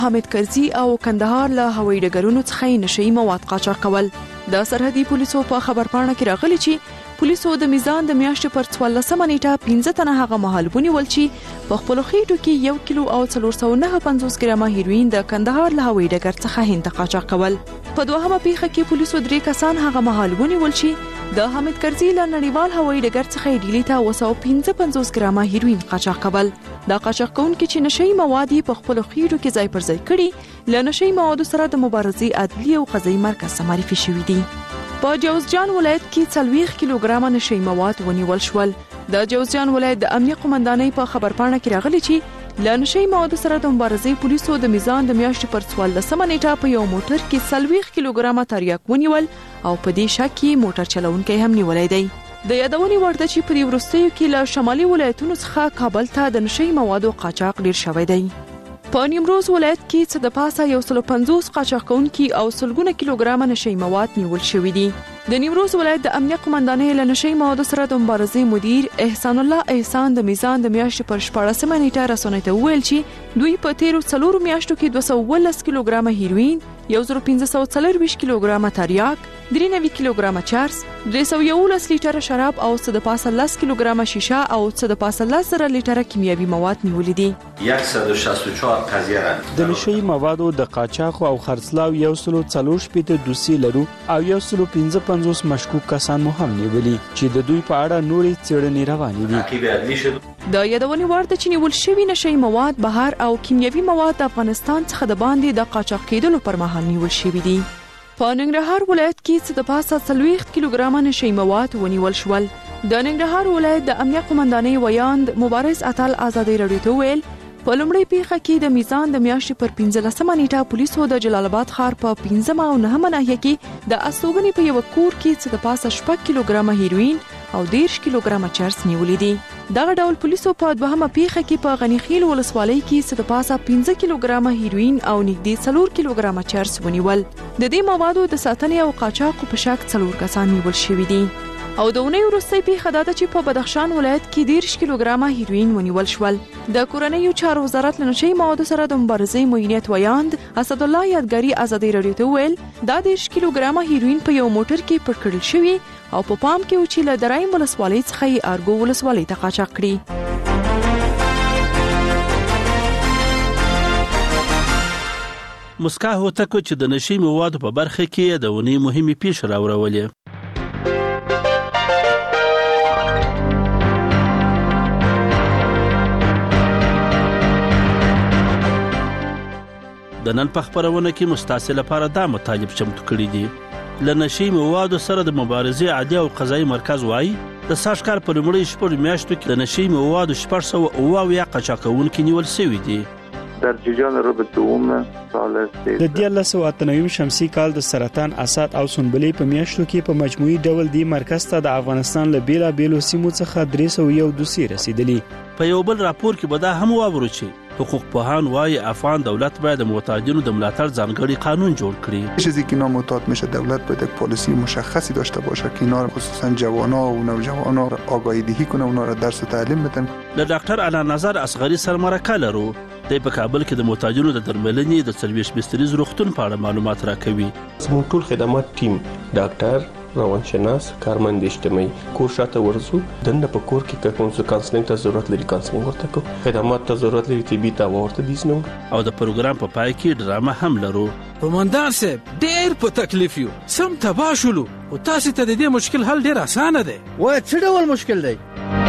حامد کرزي او کندهار له هوایي ډګرونو څخه نشئی مواد قاچاق کول. د سرحدي پولیسو په خبرپاڼه کې راغلي چې پولیسو د میزان د میاشتې پر 14 نیټه 15 تنه هغه مهال ونیول چې په خپل خېټو کې 1 کیلو او 459 ګرامه هیروین د کندهار له هوایي ډګر څخه هند ته قاچاق کول. په دوهمه پیښه کې پولیسو 3 کسان هغه مهال ونیول چې د حامد کرزي له نړیوال هوایي ډګر څخه ډیلی ته 255 ګرامه هیروین قاچاق کول. دا قاچاق کوونکي چې نشئی مواد په خپل خېټو کې ځای پر ځای کړي له نشئی موادو سره د مبارزې عدلي او قضایي مرکز ته معرفي شوي دي. په جوزجان ولایت کې 40 کیلوګرامه نشئی مواد ونیول شول. د جوزجان ولایت د امنیه قومندانۍ په خبرپاڼه کې راغلي چې له نشئی موادو سره د مبارزې پولیسو د میزان د میاشتې پر 14 نیټه په یو موټر کې 40 کیلوګرامه تریاک ونیول او په دې شک کې موټر چلونکی هم نیولای دی. د یادونې وړ ده چې په دې وروستیو کې له شمالي ولایتونو څخه کابل ته د نشئی موادو قاچاق ډیر شوی دی. په نیمروز ولایت کې څه د پاسه 150 قاچاق کوونکي او سلګونه کیلوګرامه نشئی مواد نیول شوي دي. د نیمروز ولایت د امنیه قومندانۍ له نشئی موادو سره د مبارزې مدیر احسان الله احسان د میزان د میاشتې پر 14 نیټه رسنیو ته وویل چې دوی په تیرو 4 میاشتو کې 212 کیلوګرامه هیروین، 1540 کیلوګرامه تریاک، 93 کیلوګرامه چرس، 311 لیټره شراب او څه د پاسه 10 کیلوګرامه شیشه او څه د پاسه 10 لیټره کیمیاوي مواد نیولې دي. 164 قضیه را د نشئی موادو د قاچاق او خرڅلاو 140 دوسي لرو او 155 مشکوک کسان مو هم نیولي چې د دوی په اړه نورې څېړنې روانې دي. د یادونې وړ ده چې نیول شوي نشئی مواد بهر او کیمیاوي مواد د افغانستان څخه د باندې د قاچاق کېدلو پر مهال نیول شوي دي. په ننګرهار ولایت کې څه د پاسه 40 کیلوګرامه نشئی مواد ونیول شول. د ننګرهار ولایت د امنیه قومندانۍ ویاند مبارز اتل ازادي راډیو ته ویل په لومړۍ پیښه کې د میزان د میاشتې پر 15 نیټه پولیسو د جلال آباد ښار په 15 او 9 ناحیه کې د استوګنې په یو کور کې څه د پاسه 6 کیلوګرامه هیروین او 10 کیلوګرامه چرس نیولې دي. دغه ډول پولیسو په دوهمه پیښه کې په غنیخیل ولسوالۍ کې څه د پاسه 15 کیلوګرامه هیروین او نږدې 4 کیلوګرامه چرس ونیول. د دې موادو د ساتنې او قاچاق په شک 4 کسان نیول شوي دي. او د اونۍ وروستۍ پیښه دا ده چې په بدخشان ولایت کې 10 کیلوګرامه هیروین ونیول شول. د کورنیو چارو وزارت له نشئی موادو سره د مبارزې معینیت ویاند اسد الله یادګاري ازادي راډیو ته ویل دا 10 کیلوګرامه هیروین په یو موټر کې پټ کړل شوی او په پام کې و چې له درایم ولسوالۍ څخه یې ارګو ولسوالۍ ته قاچاق کړي. مسکا هوتکو چې د نشئی موادو په برخه کې د ونې مهمې پیښې راوړولې. د نن په خبرونه کې مستاسې لپاره دا مطالب چمتو کړي دي. له نشئی موادو سره د مبارزې عدلي او قضایي مرکز وایي د سږ کال په لومړۍ 6 میاشتو کې د نشئی موادو 678 قاچاقونکي نیول شوي دي. در جریان رو به دوم سال د 1998 شمسي کال د سرطان اسات او سنبلې په میاشتو کې په مجموعي ډول دی مرکز ته د افغانستان له بیلابېلو سیمو څخه 301 دوسي رسیدلي. په یو بل راپور کې به دا هم واورو چې حقوق پوهان وايي افغان دولت باید د معتادینو د ملاتړ ځانګړي قانون جوړ کړي. چیزی که نامعتاد میشه دولت باید یک پالیسی مشخصی داشته باشه که اینا خصوصا جوان‌ها و نوجوان‌ها را آگاهی دهی کنه، اونا را درس و تعلیم بدن. د ډاکټر علی نظر اصغری سره مرکه لرو. د په کابل کې د معتادینو د درملنې د 40 بستریز روغتون په اړه معلومات راکوي. زموږ ټول خدمات ټیم ډاکټر روانشناس کارمند اجتماعي کور شاته ورزو دنه په کور کې کوم څه کانسلینګ ته ضرورت لري کانسلینګ ورته کو خدمات ته ضرورت لري طبي ته ورته ديسنو. او د پروګرام په پای کې ډرامه هم لرو. قومندان صاحب ډېر په تکلیف یو سم تباشلو او تاسو ته د دې مشکل حل ډېر اسانه دی. وای څه ډول مشکل دی؟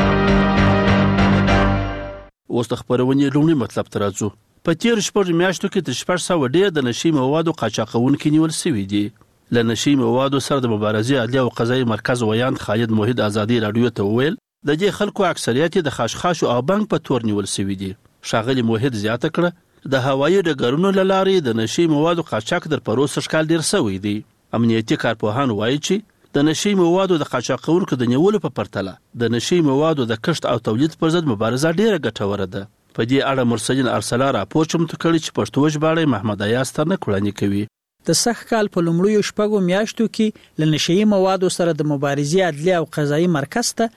اوس د خبرونې لومړی مطلب ته راځو. په تیر 6 میاشتو کې د 600 ډېر د نشئی موادو قاچاقونکي نیول شوي دي. له نشئی موادو سره د مبارزې عدلي او قضایي مرکز ویاند خالد موحد ازادي راډیو ته وویل د دې خلکو اکثریت د خاشخاش او بنک په تور نیول شوي دي. ښاغلي موحد زیاته کړه د هوایي ډګرونو له لارې د نشئی موادو قاچاق در پروسه شکل ډیر شوی دی. امنیتي کارپوهان وایي چې د نشئی موادو د قاچاقونکو د نیولو په پرتله د نشئی موادو د کښت او تولید پر ضد مبارزه ډیره ګټوره ده. په دې اړه مرسلین ارسلا راپور چمتو کړی چې پښتو ژباړه محمد ایاز ترنه کړنی کوي. د سخت کال په لومړیو شپږو میاشتو کې له نشهیي موادو سره د مبارزې عدلي او قضایي مرکز ته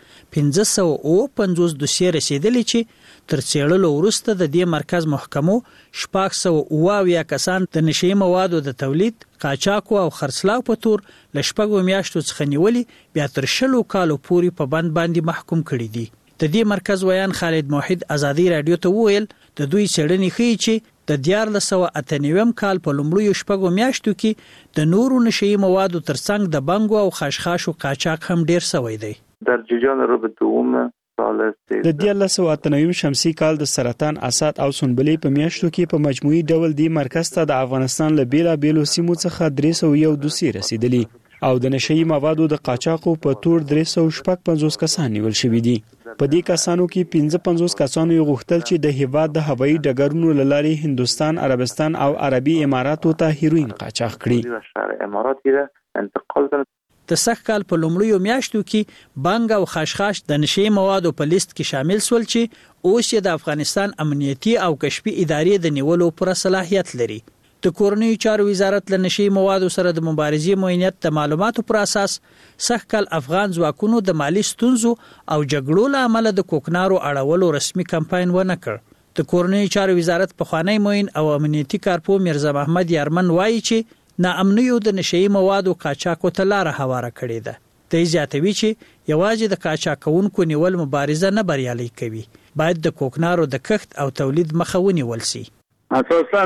1550 دوسیې رسیدلې چې تر څېړلو وروسته د دې مرکز محکمو 678 کسان د نشهیي موادو د تولید، قاچاق او خرڅلاو په تور له شپږو میاشتو څخه نیولې بیا تر 20 کالو پورې په بند باندې محکوم کړي دي. د دې مرکز ویان خالد موحد ازادي رادیو ته وویل د دوی څېړنې ښیي چې د 1998 کال په لومړیو شپږو میاشتو کې د نورو نشهیي موادو ترڅنګ د بنګو او خشخاشو قاچاق هم ډیر شوی دی. در جریان رب دوم سال د 1998 شمسي کال د سرطان، اسات او سنبلې په میاشتو کې په مجموعي ډول دی مرکز ته د افغانستان له بیلابېلو سیمو څخه 301 دوسیې رسیدلې او د نشهیي موادو د قاچاقو په تور 350 کسان نیول شوي دي. په دې کسانو کې 55 کسانو غوښتل چې د هیواد د هوایي ډګرونو له لارې هندستان، عربستان او عربي اماراتو ته هیروین قاچاق کړي. د سخت کال په لومړیو میاشتو کې بنګ او خشخاش د نشهیي موادو په لیست کې شامل شول چې اوس یې د افغانستان امنیتي او کشفي ادارې د نیولو پر صلاحیت لري. د کورنیو چارو وزارت له نشهیي موادو سره د مبارزې موینت د معلوماتو پر اساس سخت کال افغان ځواکونو د مالی ستونزو او جګړو له امله د کوکنارو اړولو رسمي کمپاین ونه کړ. د کورنیو چارو وزارت پخوانی موین او امنیتي کارپو میرزا محمد یارمن وایي چې ناامنیو د نشهیي موادو قاچاقو ته لار هواره کړې ده. د زیاتوي چې یوازې د قاچاقونکو نیول مبارزه نه بریالي کوي، باید د کوکنارو د کښت او تولید مخه ونیول شي. اساساً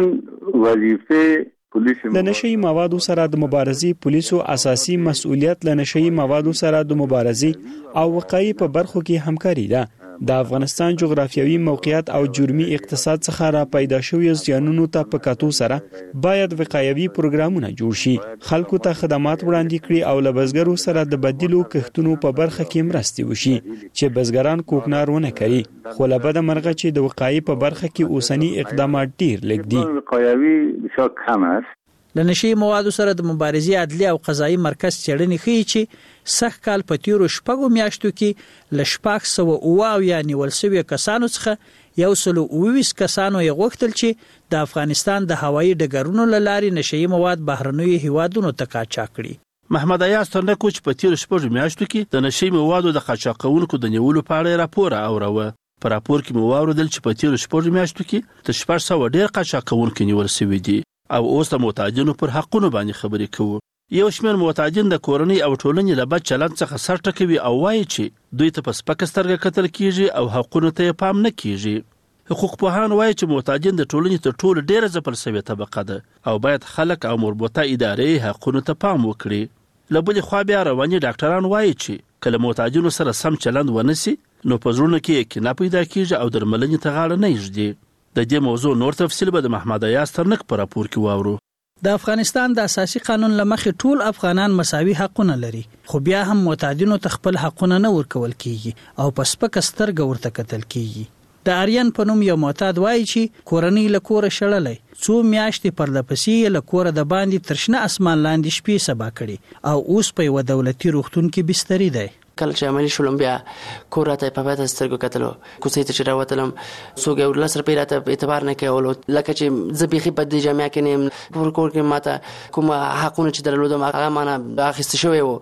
وظیفه پولیس د نشهیي موادو سره د مبارزې پولیسو اساسي مسؤلیت له نشهیي موادو سره د مبارزې او وقایې په برخو کې همکاري ده. د افغانستان جغرافیوي موقعیت او جرمي اقتصاد څخه را پیدا شوی زیانونو ته په کتو سره باید وقایوي پروګرامونه جوړ شي، خلکو ته خدمات وړاندې کړي او له بزګرو سره د بدیلو کښتونو په برخه کې مرستې وشي چې بزګران کوکنار ونه کوي. خو له بده مرغه چې د وقایې په برخه کې اوسنی اقدامات ډیر لږ دي. وقایوي بسیار کم است. له نشهیي موادو سره د مبارزې عدلي او قضایي مرکز څېړنې ښیي چې سخت کال په تیرو شپږو میاشتو کې له 678 نیول شوي کسانو څخه 129 کسانو یې غوښتل چې د افغانستان د هوایي ډګرونو له لارې نشهیي مواد بهرنیو هیوادونو ته قاچاق کړي. محمد ایاز ترنکو چې په تیرو شپږو میاشتو کې د نشهیي موادو د قاچاقونکو د نیولو په اړه راپور اوروه. په راپور کې مو واوریدل چې په تیرو شپږو میاشتو کې د 600 ډیر قاچاقونکو نیول شوي دي او اوس د معتادینو پر حقونو باندې خبرې کوو. یو شمېر معتادین د کورنۍ او ټولنې له بد چلند څخه سر ټکوي او وایي چې دوی ته په سپکه سترګه کتل کیږي او حقونو ته پام نه کیږي. حقوق پوهان وایي چې معتادین د ټولنې تر ټولو ډیره ځپل شوې طبقه ده او باید خلک او مربوطه ادارې حقونو ته پام وکړي. له بلې خوا بیا رواني ډاکټران وایي چې کله معتادینو سره سم چلند ونشي نو په زړونو کې کینه پیدا کیږي او درملنې ته غاړه نه ایږدي. د دې موضوع نور تفصیل به د محمد ایاز ترنک په راپور کې واورو. د افغانستان د اساسي قانون لمخې ټول افغانان مساوي حقونه لري، خو بیا هم معتادینو ته خپل حقونه نه ورکول کیږي او په سپکه سترګه ورته کتل کیږي. د آریان په نوم یو معتاد وایي چې کورنۍ له کوره شړلې، 2 میاشتې پر لپسې له کوره د باندې تر شنه اسمان لاندې شپې سبا کړي او اوس په یو دولتي روغتون کې بستري دی. کله چې عملي شولم بیا کور راته په پاتې سترګو کتلو، کوڅې ته چې راوتلم څوک یو لس روپۍ راته اعتبار نه کولو، لکه چې زه بیخي په دې جامعه کې نه یم. کور کې ماته کوم حقونه چې درلودم هغه مانه اخیستل شوی و،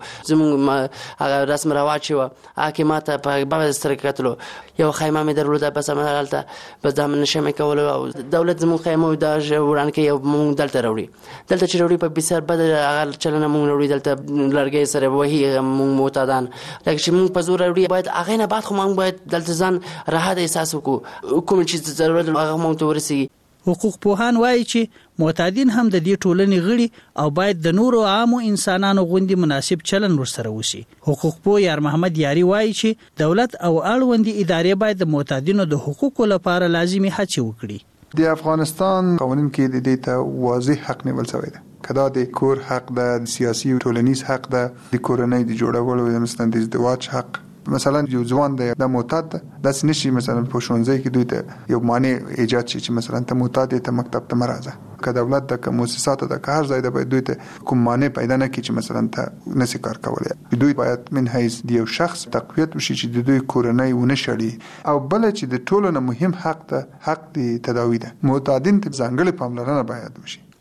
زموږ هغه رسم رواج چې وه هغه کې ماته په پاتې سترګو کتلو. یو خیمه مې درلوده بس همالته بس دا نشم کولی او دولت زموږ خیمه دا وران کوي او موږ دلته راوړي. دلته چې راوړي په بسیار بد هغه چلنه موږ راوړي، دلته لرګی سره وهي موږ معتادان لکه چې موږ په زور راوړي. باید هغه نه بعد خو موږ باید دلته ځان راحت احساس وکړو، کوم چې ضرورت هغه موږ ته ورسیږي. حقوق پوهان وایي چې معتادین هم د دې ټولنې غړي او باید د نورو عامو انسانانو غوندي مناسب چلن ورسره وشي. حقوق پوه یار محمد یاری وایي چې دولت او اړوندې ادارې باید د معتادینو د حقوقو لپاره لازمي هڅې وکړي. د افغانستان قوانین کې د دې ته واضح حق نیول شوی دی، کدا د کور حق ده، د سیاسي او ټولنیز حق ده، د کورنۍ د جوړولو مثلا د ازدواج حق. مثلا یو ځوان د معتاد ده داسې نشي مثلا په ښوونځي کې دوی ته یو معنی ایجاد شي چې مثلا ته معتاد ته مکتب ته مرزه که دولت د مؤسساتو د هر ځای د باید دوی ته کوم معنی پیدا نه کړي چې مثلا ته نسی کار کولای. دوی باید من حیث د یو شخص تقویت وشي چې د دوی کورنۍ ونه شړي. او بل چې د ټولو نه مهم حق ده حق د تداوی ده. معتادین ته ځانګړې پاملرنه باید وشي.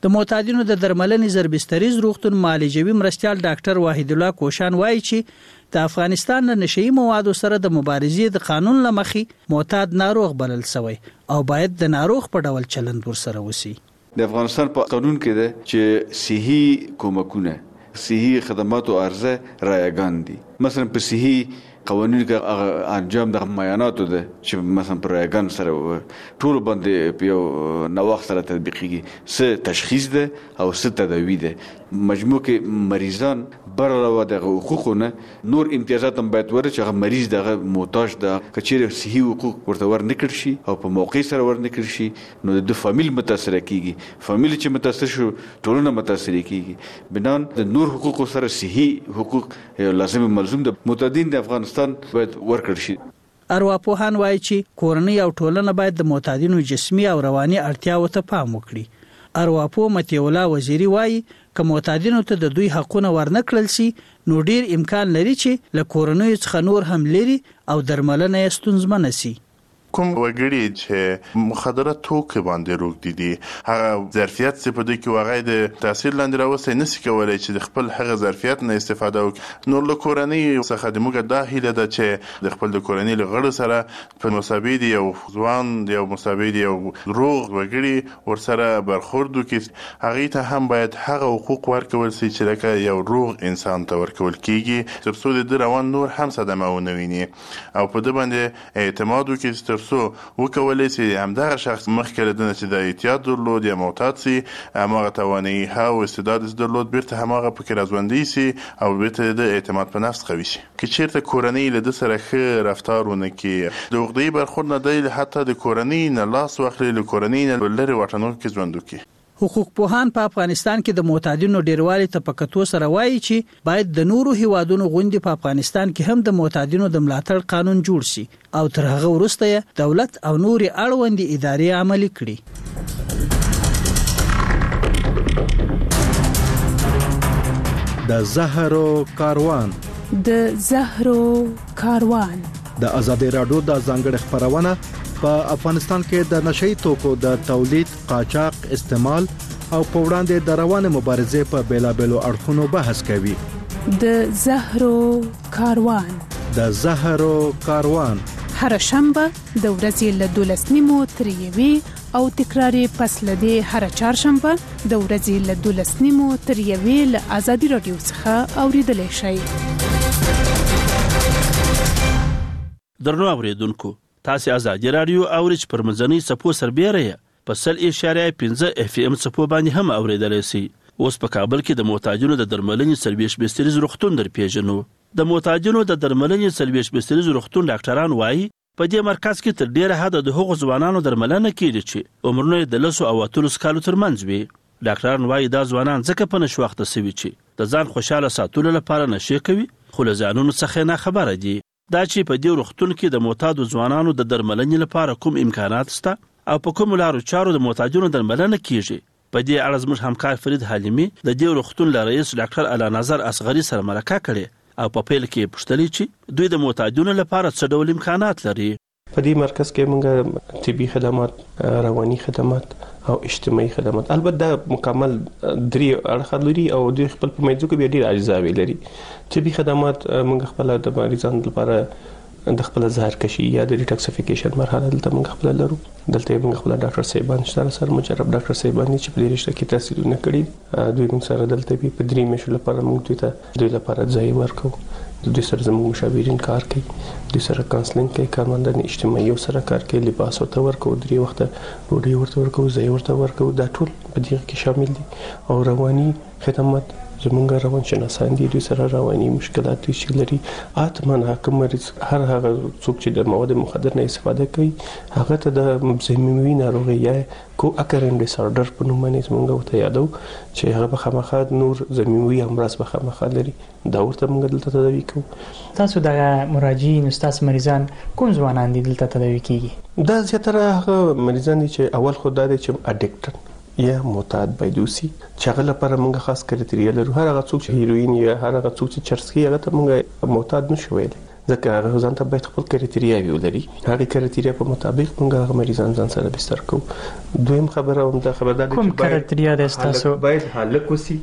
د معتادینو د درملنې ضربستریز روغتون معالجوي مرستیال ډاکټر واحد الله کوشان وایي چې د افغانستان له نشئی موادو سره د مبارزې د قانون لمخې معتاد ناروغ بلل شوی او باید د ناروغ په ډول چلند ورسره وسی. د افغانستان په قانون کې ده چې صحي کومکونه صحي خدماتو عرضه رایگان دي. مثلا په صحي قوانینو کې انجام د معایناتو ده چې مثلا پر رایگان سره ټول باندې په یو نوښت سره تطبیقيږي، څه تشخیص ده او څه تداوی ده. مجموع کې مریضان برله د حقوقونه نور امتیازات هم باید ورته چې مریض دغه محتاج ده کچېره صحي حقوق ورته ورنکړ شي او په موقع سره ورنکړ شي نو د فامیل متاثر کیږي. فامیل چې متاثر شو ټولنه متاثر کیږي. بنان د نور حقوق سره صحي حقوق لازم ملزوم د معتادین د افغانستان باید ورکړ شي. ارواپوهان وایي چې کورنۍ او ټولنه باید د معتادینو جسمي او رواني اړتیاو ته پام وکړي. ارواپوه متي الله وزیری وایي که معتادینو ته د دوی حقونه ورنکړل شي نو ډیر امکان لري چې له کورنۍ څخه نور هم لري او درملنه یې ستونزمنه شي. کوم وګړي چې مخدره توکي باندې روغ دي هغه ظرفیت چې په دې کې واغې د تاثیر لاندې راوستي نشي کولای چې د خپل هغه ظرفیت نه استفاده وکړي. نو له کورنۍ څخه د موږ د هیله ده چې د خپل د کورنۍ لغړ سره په مساوي دي او ځوان دی او مساوي دي او روغ وګړي ورسره برخورد وکړي. هغه ته هم باید هغه حقوق ورکول شي چې لکه یو روغ انسان ته ورکول کیږي تر څو د روان نور هم صدمه ونه ویني او په دې باندې اعتماد وکړي سو وکولای چې همدغه شخص مخکې لدنه چې د احتیاط درلود یا معتاد سي هغه توانایي او استعداد درلود بیرته همغه فکر ازوندي سي او بیرته د اعتماد په نفس قوي شي. که چیرته کورنۍ له سره ښه رفتارونه کې د وګړي برخورد نه دی حتی د کورنۍ نه لاس واخلي له کورنۍ نه لري واټنو کې ژوند وکړي. حقوق پوهان په افغانستان کې د معتادینو ډیروالي ته په کتو سره وایي چې باید د نورو هیوادونو غوندي په افغانستان کې هم د معتادینو د ملاتړ قانون جوړ شي او تر هغه وروسته دولت او نوري اړوندې ادارې عملي کړي. د زهرو کاروان د آزادۍ رادیو د ځانګړي خبرونه په افغانستان کې د نشئی توکو د تولید، قاچاق، استعمال او په وړاندې د روانه مبارزې په بیلابېلو اړخونو بحث کوي. د زهرو کاروان هر شنبه د ورځې له 12:30 تر 1 او تکراری پس لدی هر چهارشنبه د ورځې له 12:30 تر 1 له آزادۍ رادیو څخه اوریدل شي. درنو اوریدونکو تاسو آزادۍ رادیو اورچ پر منځنۍ صفو سربېره په 100.5 FM صفو باندې هم اوریدلای شئ. اوس په کابل کې د معتادینو د درملنې سرویس بستریز روغتون در پیژنو. د معتادینو د درملنې سرویس بستریز روغتون ډاکټران وایي په دې مرکز کې تر ډیره حد د هغو ځوانانو درملنه کیږي چې عمرونه د 10 او 30 کالو ترمنځ وي. ډاکټران وایي دا ځوانان ځکه په نشوخته سوي چې د ځان خوشاله ساتلو لپاره نشي کوي خو له ځانونو څخه نه خبره دي. دا چې په دې روغتون کې د معتادو ځوانانو د درملنې لپاره کوم امکانات شته او په کوم لارو چارو د معتادینو درملنه کیږي. په دې اړه زموږ همکار فرید حلیمی د دې روغتون له رئیس ډاکټر اعلی نظر اصغری سره مرکه کړې او په پیل کې پوښتنه چې دوی د معتادینو لپاره څه ډول امکانات لري. په دې مرکز کې موږ طبي خدمات، رواني خدمات او اجتماعي خدمات البته مکمل درې اړخ لري او د خپل په مېزو کې به ډېر اجزاوي لري. طبي خدمات موږ خپل د مریضانو لپاره د خپل زهر کشي یا د ډیټاکسیفیکیشن مرحله دلته موږ خپل لرو. دلته موږ خپل ډاکټر صاحبان سره مجرب ډاکټر صاحبان چې په دې رشته کې تحصیلونه کړي دوی موږ سره دلته په درې میاشتو لپاره موږ دوی لپاره ځای ورکو. دوی سره زموږ مشاورین کار کوي، دوی سره کانسلینګ کوي، کارمندان اجتماعي سره کار کوي، لباس ورته ورکو، درې وخته ډوډۍ ورته ورکو، ځای ورته ورکو. دا ټول په دې کې شامل دي. او رواني خدمات زمونږ روان شناسان دي، دوی سره رواني مشکلات چې لري اتمن حکم مریض هر هغه څوک چې د مواد مخدر نه استفاده کوي هغه ته د مزمنوي ناروغي یا کو اکرن ډیسارډر په نوم باندې زمونږ ته یادو چې هغه په خامخا نور زمینوي امراض په خامخا لري دا ورته موږ دلته تداوی کوو. تاسو د مراجعین استاد مریضان کوم ځوانان دي دلته تداوی کیږي؟ دا زیاتره هغه مریضان دي چې اول خو دا دي چې اډیکټن یا معتاد بایدوسی چې هغه لپاره موږ خاص کرایټریا لرو. هر هغه څوک چې هیروین یا هر هغه څوک چې چرس کوي هغه ته موږ معتاد نشو ویلی. ځکه هغه ځان ته باید خپل کرایټیریاوي ولري. هغه کرایټیریا په مطابق موږ هغه مریضان ځان سره بستر کوو. دویم خبره هم دا خبردار دي کوم کرایټیریا د تاسو باید هلک وسی،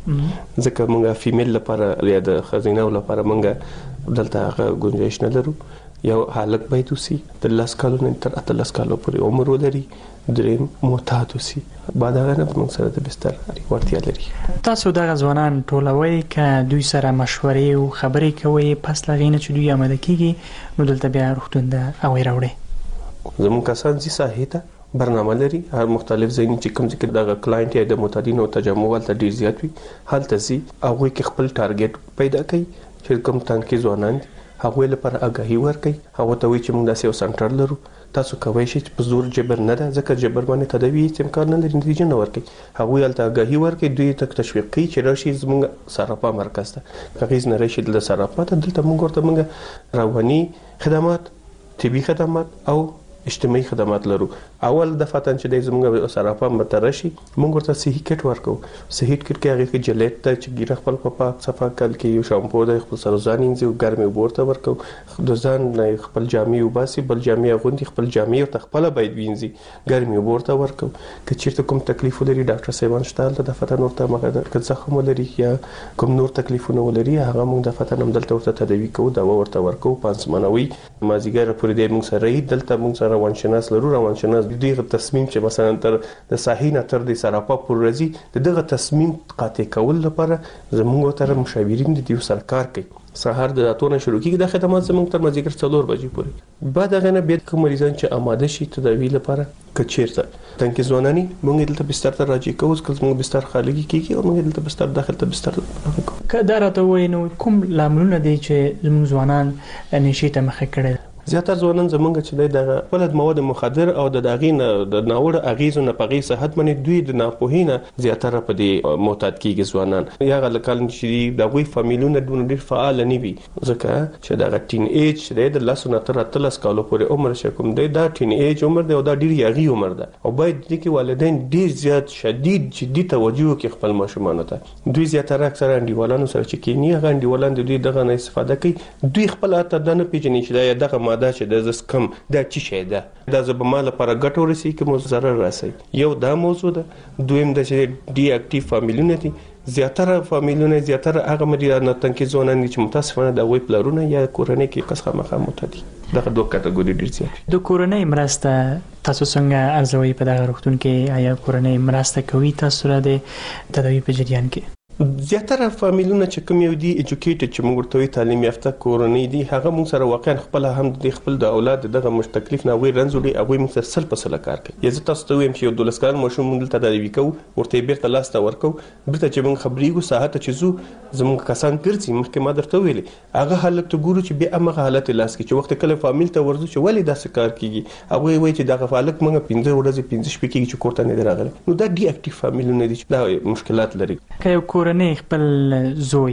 ځکه موږ فیمیل لپاره یا د ښځینه لپاره موږ دلته هغه گنجائش نه لرو. یو هلک باید وسی د 10 کالو نه تر 18 کالو پورې عمر ولري. دریم معتاد وسی، بعد هغه نه موږ سره د بستر ورتیا لري. تاسو دغه ځوانان ټولوي که دوی سره مشورې او خبرې کوي، پس لغې نه چې دوی آماده کیږي نو دلته بیا روغتون ته اوې راوړي. زموږ کسان زی ساحې ته برنامه لري، هر مختلف ځایونه چې کوم ځای کې دغه کلاینټ یا د معتادینو تجمع ولته ډیر زیات وي هلته زی هغوی کې خپل ټارګټ پیدا کوي چې کوم تنکي ځوانان هغوی لپاره آګاهي ورکوي. هغه ته وایي چې موږ داسې یو سنټر لرو، تاسو کوی شئ چې په زور جبر نه ده، ځکه جبر باندې تداوی هیڅ امکان نه لري، نتیجه نه ورکوي. هغوی هلته آګاهي ورکوي، دوی ته تشویق کوي چې راشي زموږ سراپا مرکز ته. که هغې نه راشي د سراپا ته، دلته موږ ورته موږ رواني خدمات، طبي خدمات او اجتماعي خدمات لرو. اول دفعه چې د زموږ سراپا مته راشي موږ ورته صحي کټ ورکو. صحي کټ کې هغه کې جلیټ ته چې ګیره خپل په پاک صفا کل کې یو شامپو د خپل سر ځان انځي او ګرمي ورته ورکو. د ځان خپل جامې وباسي، بل جامې غوندي خپل جامې او خپل باید وینځي، ګرمي ورته ورکو. که چیرته کوم تکلیف ولري ډاکټر صاحبان شته د دفعه نور ته مګر که زخم ولري یا کوم نور تکلیفونه ولري هغه موږ د دفعه نم دلته ورته تداوی کوو، دوا ورته ورکو. پانسمانوي مازیګر پورې د موږ سره دلته موږ سره روانشناس لرو. روانشناس دغه تصمیم چې مثلا تر د صحیح نه تر د سراپا پر راځي دغه تصمیم قاطع کول لپاره زموږ تر مشاورین دي سره کار کوي. سهار د راتونه شروع کیږي د خدمات زموږ تر مازیګر 4 بجې پورې. بعد هغه نه بیا کوم مریضان چې آماده شي تداوی لپاره کچیرته تنکي ځوانانی موږ دلته بستر ته راځي کوو. کله موږ بستر خالی کیږي او موږ دلته بستر داخل ته بستر کوو. که دا راته وایي نو کوم لاملونه دي چې زموږ ځوانان نشي ته مخه کړي؟ زیاتره ځوانان زمونږ چې د بلد مواد مخدر او د داغینه د ناوړه اغیزو نه پغی صحت باندې دوی د ناپوهینه زیاتره په دې معتاد کیږي ځوانان. یا غلکل چې د غوي فامیلونه ډېر فعال نه وي، ځکه چې د ټین ایج د 10 نه تر 13 کالو پورې عمر شکم دی، دا ټین ایج عمر دی او دا ډېر یاغي عمر ده او باید د کې والدین ډېر زیات شدید جدي توجه کوي خپل ماشومان ته. دوی زیاتره اکثر انډیوالانو سره چې کینی هغه انډیوالان دوی دغه نه استفاده کوي. دوی خپل اته د نه پیژنې چې دغه دا چې د زسکم دا چی شي ده دا زبمال لپاره ګټور رسي کې مو ضرر راسي. یو دا موضوع ده. دویم د چې ډي اکټیو فامیلونه دي، زیاتره فامیلونه زیاتره هغه مریضان تنکي ځوانان چې متاسفانه د وی پلرونه یا کورنۍ کې کس خامخا متدي. دغه دوه کټګوري ډیر زیات. د کورنۍ مرسته تاسو څنګه ارزوي په دغه روغتون کې؟ آیا کورنۍ مرسته کوي تاسو را د تداوی په جریان کې؟ زیاتره فامیلونه چې کوم یو دي ایجوکیټډ چې موږ ورته تعلیم یافته کورنۍ دي هغه موږ سره واقعا خپل هم د خپل د اولاد دغه مش تکلیف نه وی رنځولي هغه موږ سره سل په سل کار کوي. یزه تاسو ته ویم چې یو 12 کال ماشوم موږ ته تداوی کوو ورته بیرته لاس ته ورکو برته چې موږ خبرېګو ساعت چې زو زموږ کسان ګرځي مخکې ما درته ویلې هغه حالت ګورو چې به امغه حالت لاس کې چې وخت کله فامیل ته ورځو چې ولې داسې کار کیږي هغه وایي چې دغه فعالک موږ 15 ورځې 15 شپې کېږي چې کوړه نه دراغله. نو دا ډي اکټیو فامیلونه دي چې دا مشکلات لري. که یو کورنۍ خپل زوی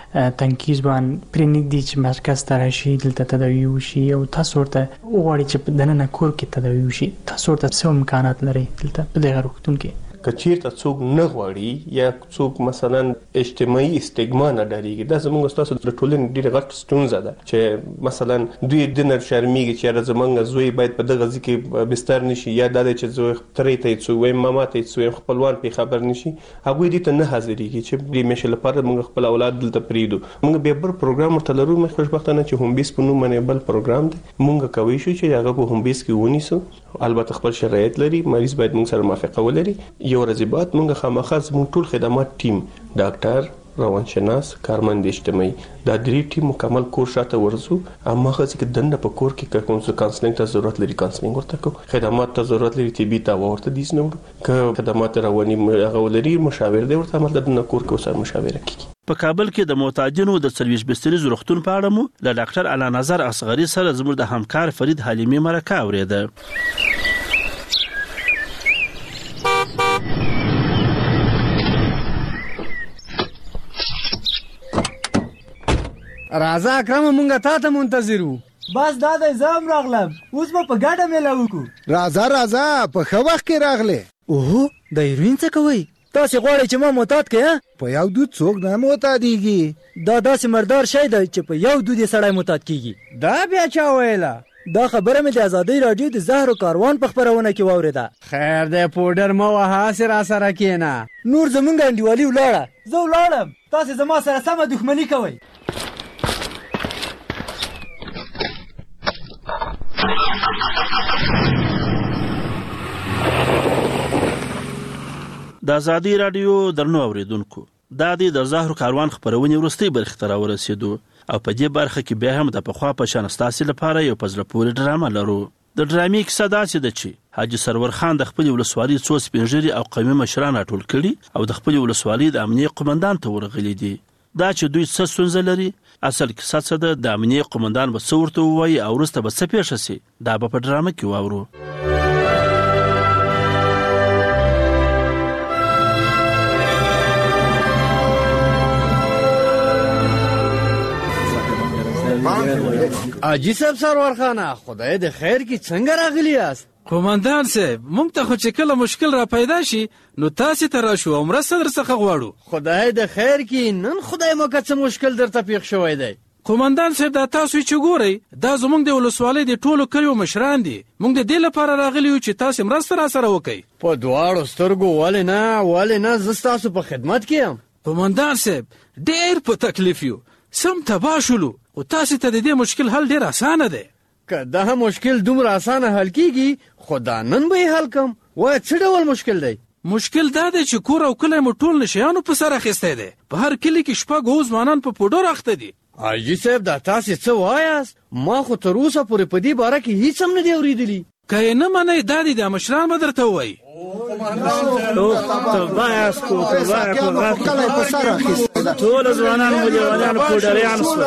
تنکي ځوان پرېنږدي چې مرکز ته راشي دلته تداوی وشي او تاسو ورته وغواړئ چې دننه کور کې تداوی وشي، تاسو ورته څه امکانات لري دلته په دغه روغتون کې؟ کچیرته څوک نه غواړي یا څوک مثلا اجتماعي استګما نه ډاریږي، دا زموږ تاسو د ټولنې ډیره غټ ستونزه ده چې مثلا دوی د نر شرمېږي چې زمونږ زوی باید په دغه ځکه بستر نشي یا د چې زوی ترې ته څو وای ماما ته څو خپلوان په خبر نشي هغه دې ته نه حاضرېږي چې دې مشه لپاره موږ خپل اولاد دلته پریدو. موږ به بل پروګرام ورته لرو، مې خوشبختانه چې هوم بیس په نوم باندې بل پروګرام دی موږ کوي شو چې هغه په هوم بیس کې ونیسو. البته خپل شرایط لري، مریض باید موږ سره موافقه ولري. یو ورځ بعد موږ خامخا زموږ ټول خدمات ټیم ډاکټر، روانشناس، کارمند اجتماعي دا درې ټیم مکمل کور شاته ورزو. اما خاصه کې دنه په کور کې کوم څه کانسلینګ ته ضرورت لري کانسلینګ ورته کو، خدمات ته ضرورت لري طبي ته ورته دي نه که خدمات رواني هغه ولري مشاور دی ورته عمل دنه کور کې سره مشاوره کوي. په کابل کې د معتادینو د سرویس بستریز روغتون په اړه مو له ډاکټر اعلی نظر اصغری سره زموږ د همکار فرید حلیمی مرکه اوریده. راځه اکرم مونږه تا ته منتظر وو. بس دا د زم راغلم، اوس به په ګډه میله وکړو. راځه په ښه وخت کې راغله. اوه د هیروین څه کوي؟ تاسو غواړئ چې ما معتاد کړئ؟ په یو دود څوک نه معتادیږي. دا داسې مردار شی دی چې په یو دود یې سړی معتاد کیږي. دا بیا چا ویله؟ دا خبره مې د ازادۍ راډیو د زهرو کاروان په خپرونه کې واورېده. خیر دی پوډر مه وهه، هسې راسره کښېنه. نور زمونږ انډیوالي ولاړه. زه ولاړم، تاسې زما سره سمه دښمني کوئ. د ازادۍ راډیو درنو اوریدونکو، دا د زهرو کاروان خپرونې وروستۍ برخې ته راورسېدو او په دې برخه کې بیا هم د پخوا په شان ستاسې لپاره یو په زړه پورې ډرامه لرو. د ډرامې کیسه داسې ده چې حاجي سرور خان د خپلې ولسوالۍ څو سپین ږیري او قومي مشران راټول کړي او د خپلې ولسوالۍ د امنیې قومندان ته ورغلي دي. دا چې دوی څه ستونزه لري، اصل کیسه څه ده، د امنیې قومندان به څه ورته ووایي او وروسته به څه پیښه سي، دا به په ډرامه کې واورو. حاجي صاحب سرور خانه، خدای د خیر کې څنګه راغلی یاست؟ قومندان صاحب، موږ ته خو چې کله مشکل را پیدا شي نو تاسې ته راشو او مرسته درڅخه غواړو. خدای د خیر کې نن خدای مو که څه مشکل درته پیښ شوی دی؟ قومندان صاحب، دا تاسو چې ګورئ دا زموږ د ولسوالۍ د ټولو کلیو مشران دي. موږ د دې لپاره راغلي یو چې تاسې مرسته راسره وکئ. په دواړو سترګو ولې نه، زه ستاسو په خدمت کې یم. قومندان صاحب، ډېر په تکلیف یو، سم تباه شولو، او تاسې ته د دې مشکل حل ډېر اسانه دی. که دا مشکل دومره اسانه حل کیږي خو دا نن به یې حل کم. وایه څه ډول مشکل دی؟ مشکل دا دی چې کور او کلی مو ټول نشیانو په سر اخیستی دی. په هر کلي کې شپږ اووه ځوانان په پوډر اخته دي. حاجي صاحب، دا تاسې څه وایاست؟ ما خو تر اوسه پورې په دې باره کې هیڅ هم نه دی اورېدلي. که یې نه منئ دا دي د مشران به درته ووایي. ټول ځوانان مو لیونیان پوډریان شول.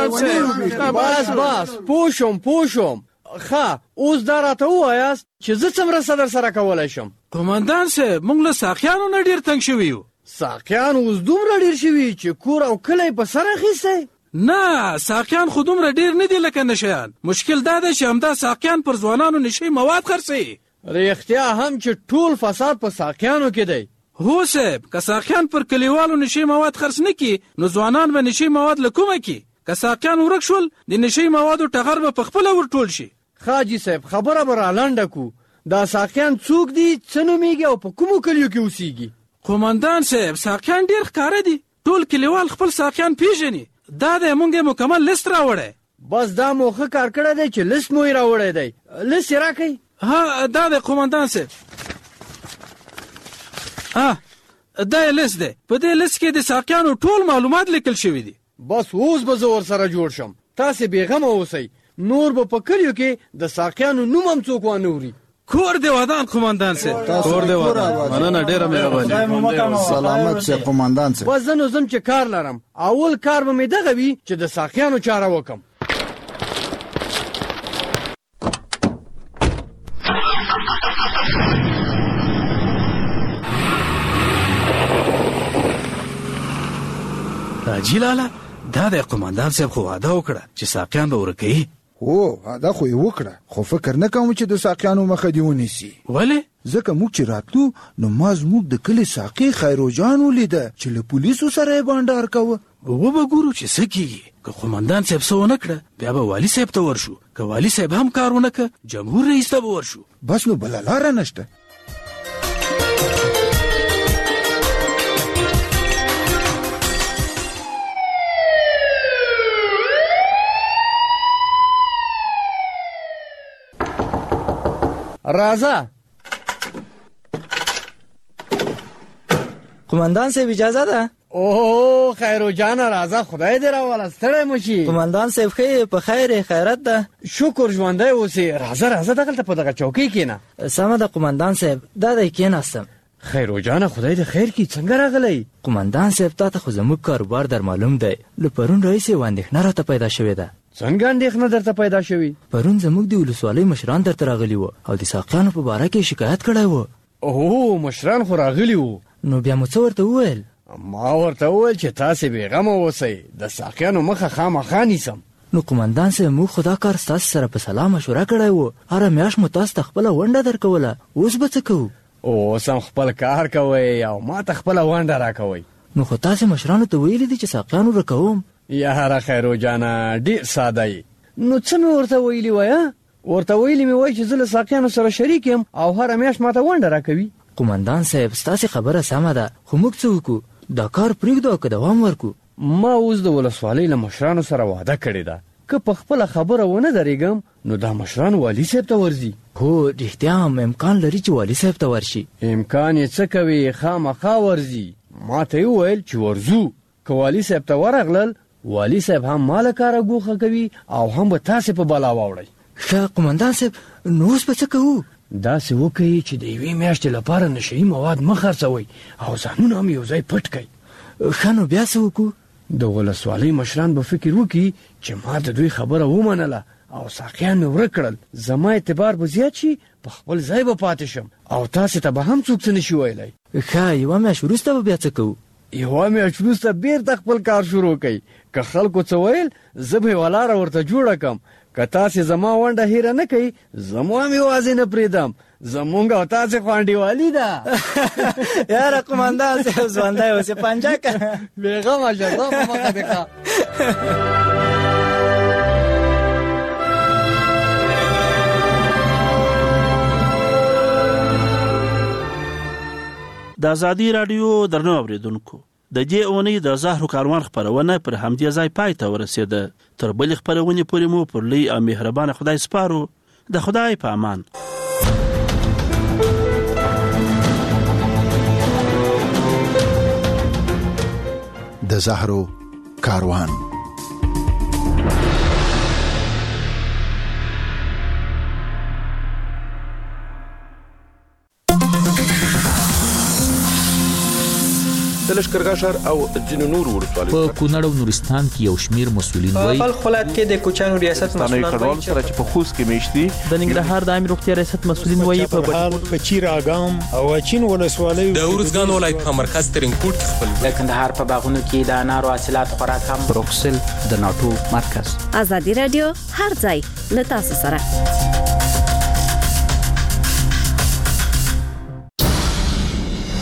بس پوه شوم. ښه، اوس دا راته ووایاست چې زه څه مرسته در سره کولی شم؟ قومندان صاحب، موږ له ساقیانو نه ډېر تنګ شوي یو. ساقیان اوس دومره ډېر شوي چې کور او کلی په سر اخیستی؟ نه، ساقیان خو دومره ډېر نه دي لکه نشیان. مشکل دا دی چې همدا ساقیان پر ځوانانو نشي مواد خرڅوي. رښتیا هم چې ټول فساد په ساقیانو کې دی. هو صاحب، که ساقیان پر کلیوالو نشي مواد خرڅ نه کړي نو ځوانان به نشي مواد له کومه کړي. که ساقیان ورک شول د نشي موادو ټغر به په خپله ورټول شي. حاجي صاحب، خبره به رالنډه کو. دا ساقیان څوک دي، څه نومیږي او په کومو کلیو کې اوسیږي؟ قومندان صاحب، ساقیان ډېر ښکاره دي. ټول کلیوال خپل ساقیان پیژني. دا دی موږ یې مکمل لیست راوړی. بس دا مو ښه کار کړی دی چې لیست مو یې راوړی دی. لیست یې راکئ. ها، دا دی قومندان صاحب. دا یې لیست دی. په دې لیست کې د ساقیانو ټول معلومات لیکل شوي دي. بس اوس به زه ورسره جوړ شم. تاسې بېغمه اوسئ. نور به په کلیو کې د ساقیانو نوم هم څوک وانه اوري. کور دی ودان قومندان صاحب، کور دی ودان. مننه، ډېره مهرباني. سلامت شه قومندان صاحب. بس زه نو ځم چې کار لرم. اول کار به مې دغه وي چې د ساقیانو چاره وکم. حاجي لالا، دا د قومندان صاحب خو واده وکړه چې ساقیان به ورکوي. هو، دا خو یې وکړه، خو فکر نه کوم چې د ساقیانو مخه دې ونیسي. ولې؟ ځکه موږ چې راتلو نو ما زموږ د کلي ساقي خیروجان ولیده چې له پولیسو سره یې بانډار کوه. وبه ګورو چې څه کېږي. که قومندان صاحب څه ونه کړه بیا به والي صاحب ته ورشو. که والي صاحب هم کار ونه کړه جمهور رئیس ته به ورشو. بس نو بله لاره نشته. راځه. قومندان صاحب، اجازه ده؟ اوه خیرو جانه، راځه، خدای دې راوله، ستړی مه شي. قومندان صاحب، ښه په خیر خیرت ده؟ شکر، ژوندی اوسې. راځه دغلته په دغه چوکۍ کښېنه. سمه ده قومندان صاحب، دا دی کښېناستم. خیرو جانه، خدای دې خیر کړي. څنګه راغلی؟ قومندان صاحب، تا ته خو زموږ کاروبار در معلوم دی. له پرون راهیسې یوه اندېښنه راته پیدا شوې ده. څنګه اندېښنه درته پیدا شوې؟ پرون زموږ د ولسوالۍ مشران درته راغلي وو او د ساقیانو په باره کې شکایت کړی وو. اوه، مشران خو راغلي وو. نو بیا مو څه ورته وویل؟ ما ورته وویل چې تاسې بېغمه اوسئ، د ساقیانو مخه خامخا نیسم. نو قومندان صاحب، موږ خو دا کار ستاسو سره په سلا مشوره کړی وو. هره میاشت مو تاسو ته خپله ونډه درکوله. اوس به څه کوو؟ او سم خپل کار کوي او ما ته خپل وانډه راکوي. نو خو تاسو مشرانو ته ویلي دي چې ساقيانو رکوم. یاره خیرو جانا ډیر ساده ای. نو څه مې ورته ویلي وای؟ ورته ویلي مې وای چې زه له ساقيانو سره شریک یم او هر میاشت ماته وانډه راکوي. قومندان صاحب ستاسو خبره سمه ده، خو موږ څه وکړو؟ دا کار پرېږدو که دوام ورکو؟ ما اوس د ولسوالۍ له مشرانو سره وعده کړې ده که په خپله خبره ونه درېږم نو دا مشران والي صاحب ته ورځي. هو رښتیا هم امکان لري چې والي صاحب ته ورشي. امکان یې څه کوي، خامخا ورځي. ما ته یې وویل چې ورځو. که والي صاحب ته ورغلل والي صاحب هم ما له کاره ګوښه کوي او هم به تاسې په بلا واوړئ. ښه قومندان صاحب نو اوس به څه کوو؟ داسې وکړئ چې د یوې میاشتې لپاره نشهیي مواد مه خرڅوئ او ځانونه هم یو ځای پټ کړئ. ښه نو بیا څه وکړو؟ د ولسوالۍ مشران به فکر وکړي چې ما د دوی خبره ومنله او ساقيان مې ورک کړل. زما اعتبار به زیات شي، په خپل ځای به پاتې شم او تاسې ته به هم څوک څه نشي ویلی. ښه یوه میاشت وروسته به بیا څه کوو؟ یوه میاشت وروسته بیرته خپل کار شروع کوئ. که خلکو څه ویل زه به یوه لاره ورته جوړه کړم. که تاسې زما ونډه هیره نه کوئ زما هم یوازې نه پرېږدم. زمونږ او تاسې خو انډیوالي ده. یاره قومندان صاحب ژوندی اوسې پنجه که بېغمه شه زه په مخه دې ښه. د ازادي راډیو درنو اوریدونکو، د دې اونۍ د زهرو کاروان خپرونه پر همدې ځای پای ته ورسېده. تر بلې خپرونې پورې مو پر لوی او مهربانه خدای سپارو. د خدای په امان. د زهرو کاروان. د لشکرګاه ښار او ځینو نورو ولسوالیو په کونړ او نورستان کې یو شمیر مسؤلین وایي په بلخ ولایت کې د کوچانو ریاست مسؤلین وایي سره چې په خوست کې میشتي د ننګرهار د عامه روغتیا ریاست مسؤلین وایي په چیر اګام او چین ولسوالیو د ورزګان ولایت په مرکز ترینکوټ کې خپل د کندهار په باغونو کې د انارو حاصلات خوراک هم بروکسل د ناتو مرکز. ازادي رادیو هر ځای له تاسو سره.